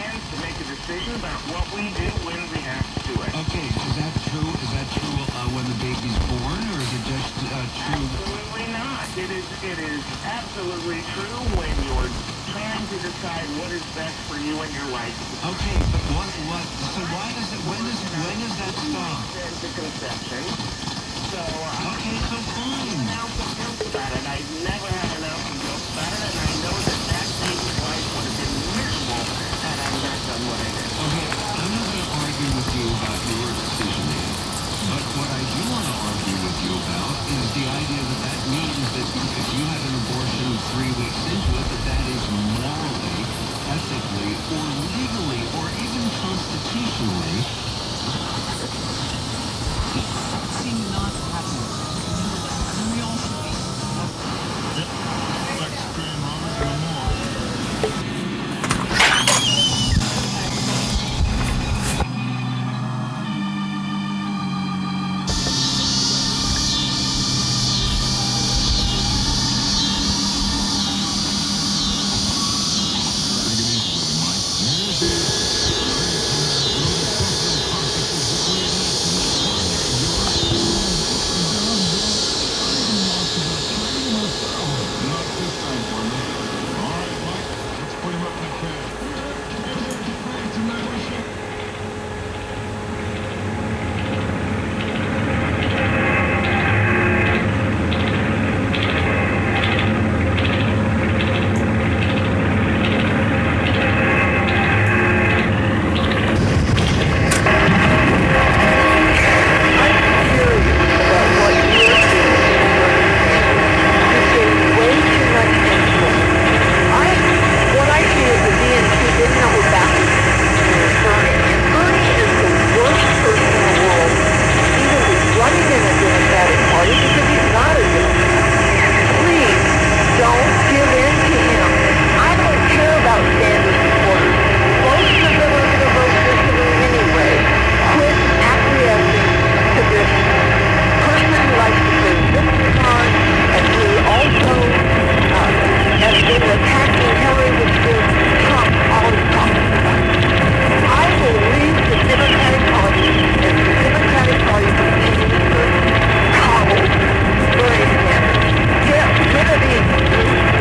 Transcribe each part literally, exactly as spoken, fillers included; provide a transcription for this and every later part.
hands to make a decision about what we do when we have to do it. Okay, is that true? Is that true uh, when the baby's born, or is it just uh, true? Absolutely not. It is, it is absolutely true when you're trying to decide what is best for you and your life. Okay, but what, what, so why does it, when does, when does that stop? To conception. So, uh, Okay, so fine. now some guilt about it. I never had an ounce of guilt about it, and I know that that baby's life would have been miserable had I not done what I did. Okay, I'm not going to argue with you about your decision, Ed. But what I do want to argue with you about is the idea that that means that if you had an abortion three weeks into it, that that is morally, ethically, or legally, or even constitutionally seem not happy. And we all should be. Like scream on no more. Not this time, partner. All right, Mike, let's put him up in the cab. Ready tonight, Russia? Get rid of these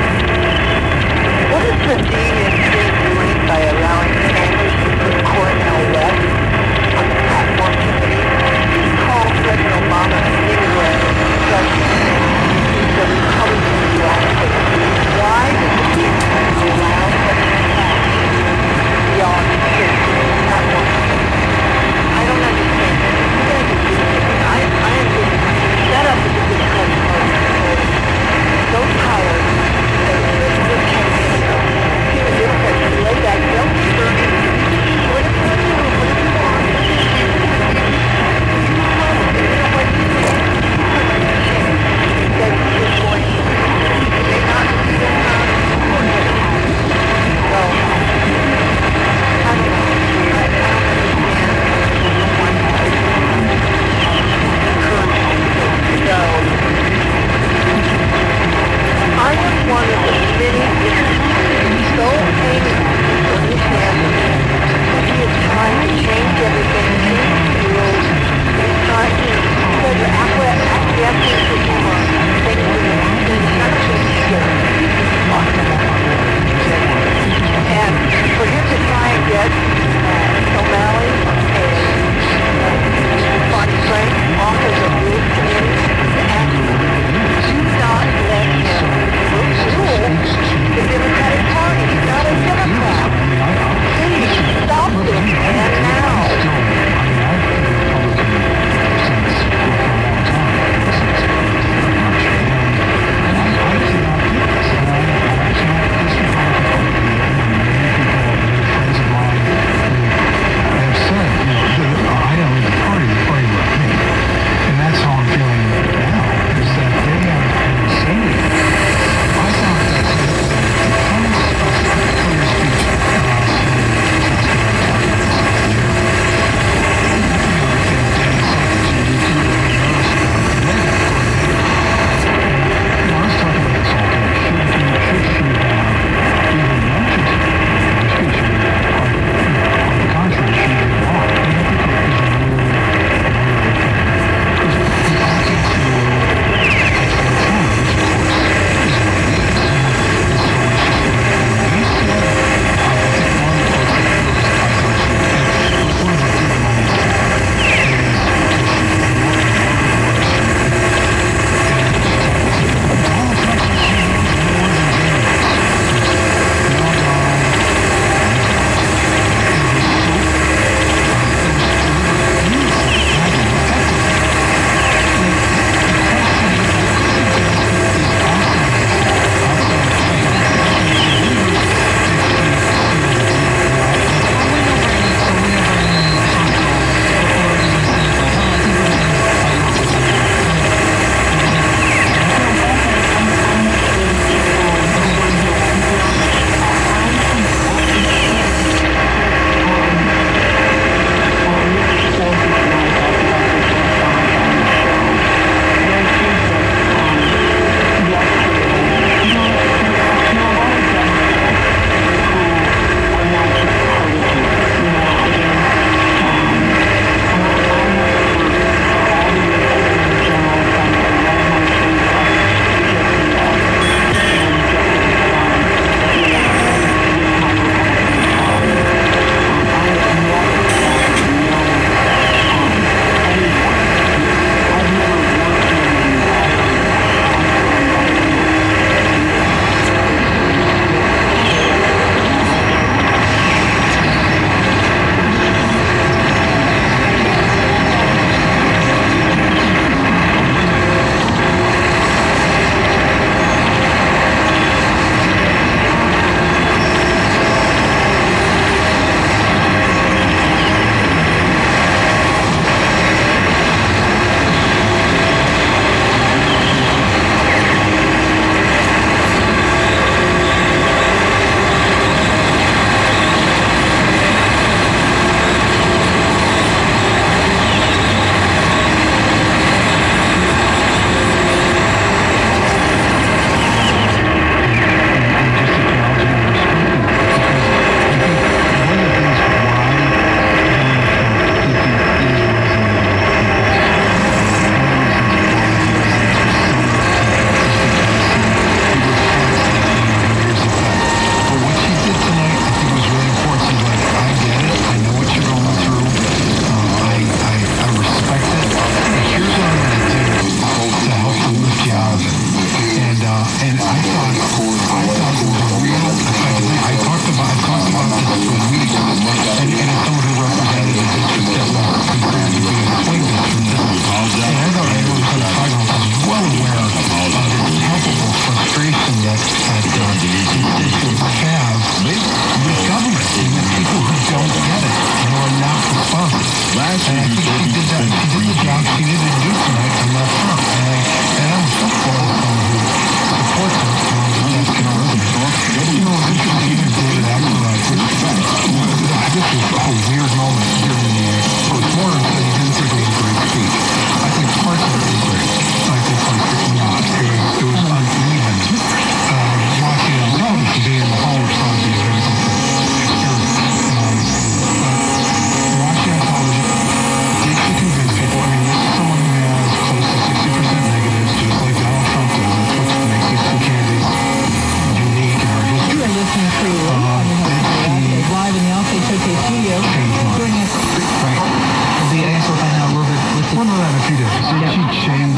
politicians have with government and the people who don't get it and are not responsive. Last And I year, think she did that. She did the job she needed to do tonight on that front. And, I, and I'm so for someone who supports her and that's going to really talk. You know, it's interesting that David Axelrod, this was a weird moment during the post-mortem, so he didn't think it was a great speech. I think parts of it were great. I think parts of it were not. It was, it was uneven. Um, watching it on television, being in the hall was probably a very different experience. Um, but watching on television, did she convince people? I mean, this is someone who has close to sixty percent negatives, just like Donald Trump does. That's what makes these two candidates unique in our history. You are listening to Um, did she live in the Allstate Showcase studio. change Bring minds? us Right. the answer find out a little bit with Well, no, that a few days. Did she change?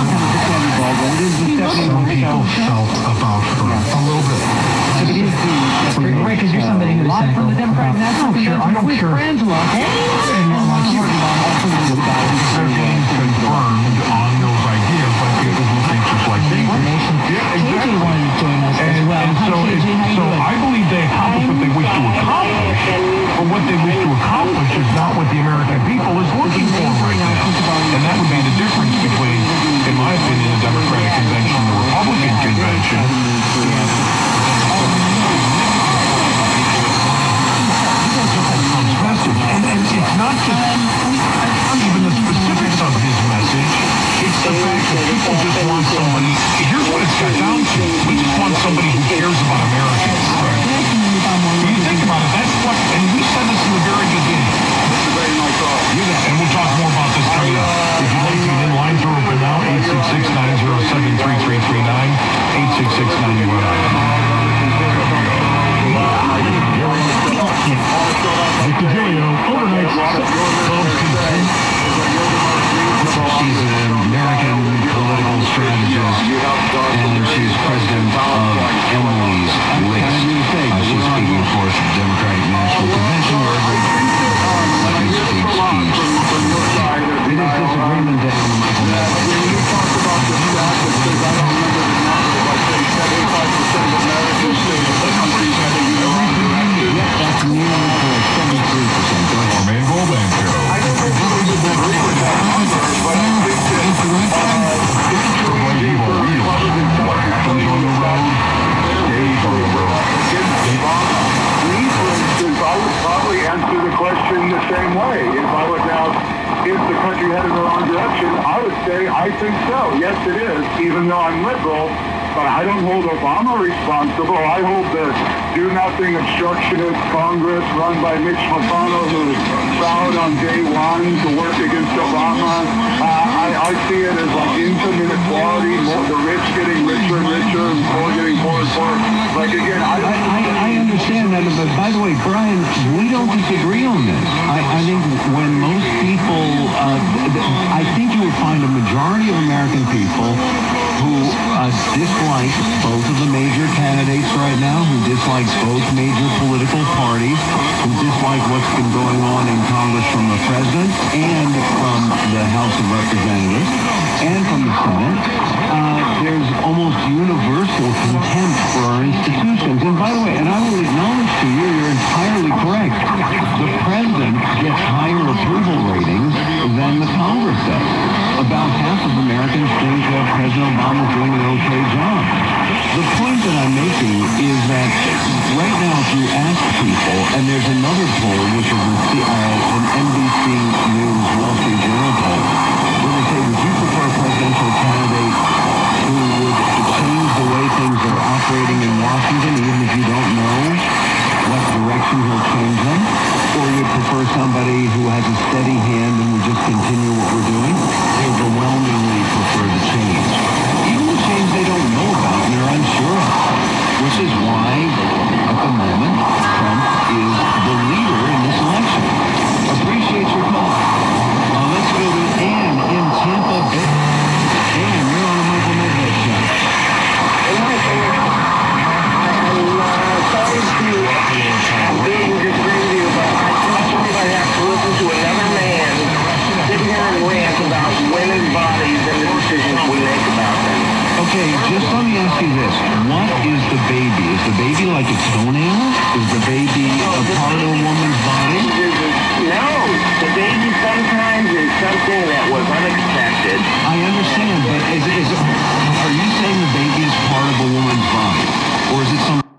Some people felt about her a little bit. Right, because you're somebody who's Live from the Democratic National I don't care. I don't care. Frangela. And like you, they're being confirmed on those ideas by people who think just like they do. Yeah, K J wanted to join us as And, well. and Hi, so, K J, it, how you so doing? I believe they accomplished what they wish to accomplish, but what they wish to accomplish is not what the American people is looking for right now. And that would be the difference between, in my opinion, the Democratic convention and the Republican convention. Message. And, and it's not just even the specifics of his message, it's the fact that people just want somebody, here's what it's got down to, we just want somebody who cares about Americans. When you think about it, that's what, and we said this in the very beginning. You got, and we'll talk more about this coming up. If you'd like to, then lines are open now, eight six six, nine zero seven, three three three nine, eight six six, nine zero seven. Victor Julio, overnight She's an American political strategist, and she's president of Emily's List. Uh, she's speaking, of course, at the Democratic National Convention, where every let me speak speech. It is disagreement that Michael That's nearly correct, seventy-three percent. Go ahead. Main Goldman Show. I don't know if you agree with that number, but I think that uh, it's true. What happened on the road stays on the road. Me, for instance, I would probably answer the question the same way. If I was out, is the country headed in the wrong direction? I would say, I think so. Yes, it is, even though I'm liberal. But I don't hold Obama responsible. I hold the do-nothing obstructionist Congress run by Mitch McConnell, who vowed on day one to work against Obama. Uh, I, I see it as like income inequality, more, the rich getting richer and richer, and poor getting poorer and poorer. Like, again, I don't... I, I understand that, but by the way, Brian, we don't disagree on this. I, I think when most people, uh, I think you would find a majority of American people who uh, dislike both of the major candidates right now, who dislike both major political parties, who dislike what's been going on in Congress from the president and from the House of Representatives and from the Senate. Uh, there's almost universal contempt for our institutions. And by the way, and I will acknowledge to you, you're entirely correct. The president gets higher approval ratings than the Congress does. About half of Americans think that President Obama is doing an okay job. The point that I'm making is that right now, if you ask people, and there's another poll, which is uh, an N B C News Wall Street Journal poll, where they say, would you prefer a presidential candidate who would change the way things are operating in Washington, even if you don't know what direction he'll change them? Or you prefer somebody who has a steady hand and will just continue what we're doing? They overwhelmingly prefer the change. Even the change they don't know about and they're unsure of. Which is why, at the moment, Trump is the leader in this election. Appreciate your call. Uh, let's go to Ann in Tampa Bay. Ann, you're on the Michael Medved show. Okay, just let me ask you this. What is the baby? Is the baby like like a toenail? Is the baby a part of